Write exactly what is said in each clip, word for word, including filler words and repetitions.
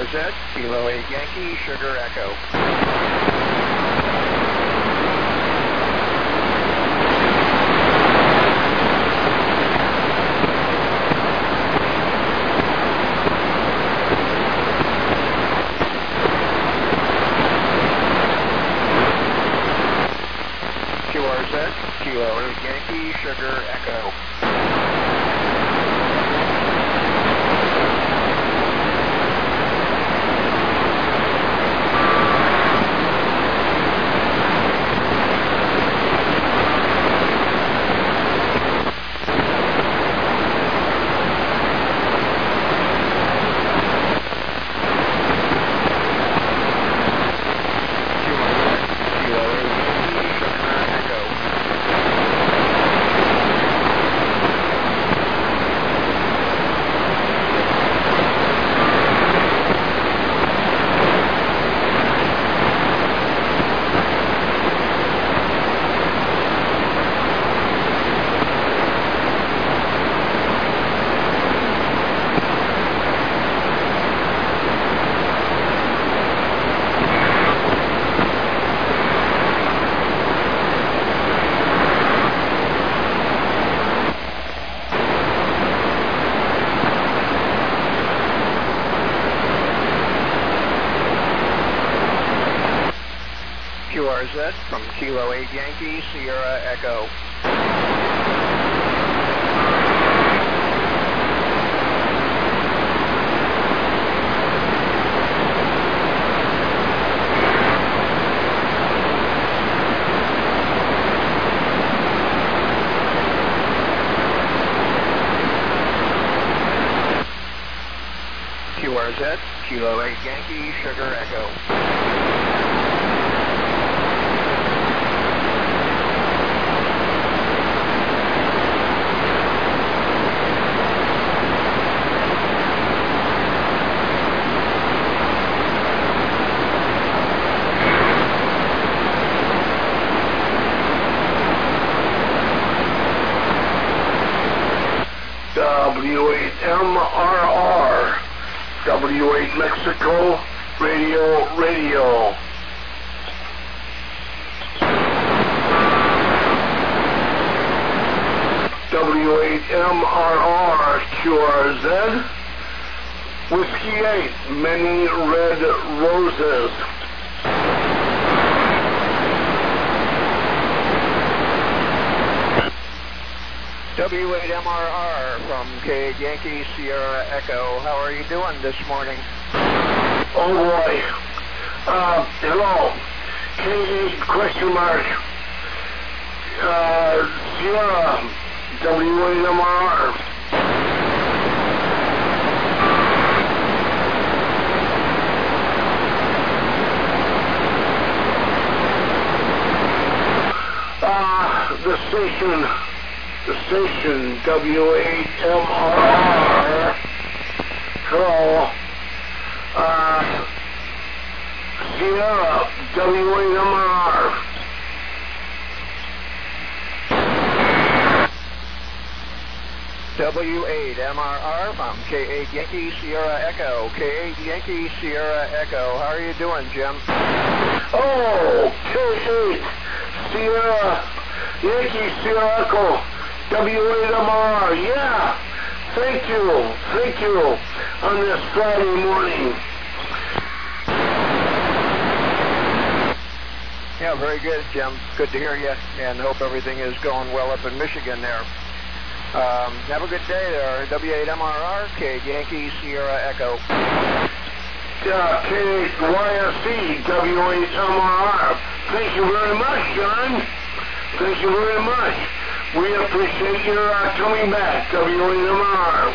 Z, Kilo eight Yankee, Sugar Echo. Q R Z, Kilo eight Yankee, Sugar Echo. Q R Z from Kilo eight Yankee, Sierra Echo. Q R Z, Kilo eight Yankee, Sugar Echo. W eight M R R, W eight Mexico, radio, radio. W eight M R R, Q R Z, Whiskey eight, many red roses. W eight M R R from K eight Yankee, Sierra Echo. How are you doing this morning? Oh boy. Uh, hello. K eight question mark. Uh, Sierra, W eight M R R. Uh, the station, the station, W eight M R R. Hello. Uh, Sierra, W eight M R R. W eight M R R from K eight Yankee, Sierra Echo. K eight Yankee, Sierra Echo. How are you doing, Jim? Oh, K eight Sierra Yankee, Sierra Echo. W eight M R R. Yeah. Thank you. Thank you on this Friday morning. Yeah, very good, Jim. Good to hear you, and hope everything is going well up in Michigan there. Um, have a good day there. W eight M R R, K eight Yankee, Sierra Echo. Yeah, K eight Y S E, W eight M R R. Thank you very much, John. Thank you very much. We appreciate your uh, coming back, W eight M R R.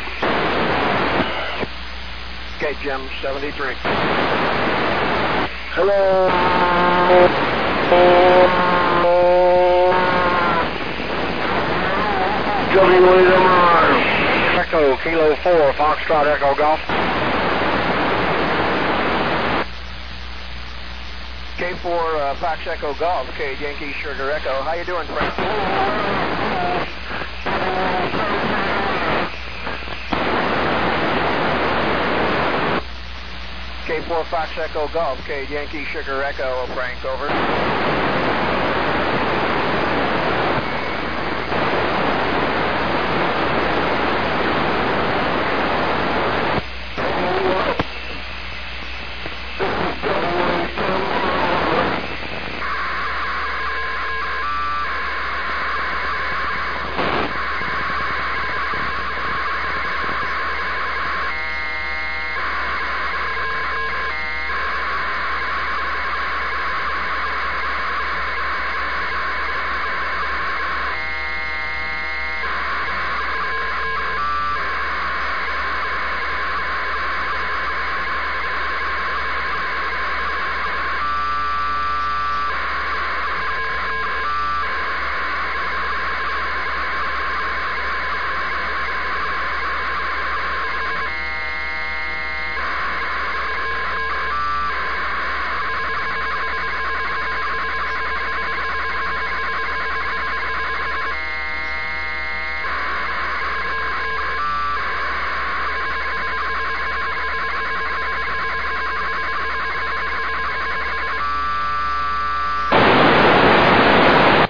Okay, Jim, seventy-three. Hello. W eight M R R. Echo, Kilo four, Foxtrot Echo Golf. K four, uh, Fox Echo Golf, K eight Yankee, Sugar Echo. How you doing, Frank? K K four Fox Echo Golf, K Yankee Sugar Echo, Frank, over.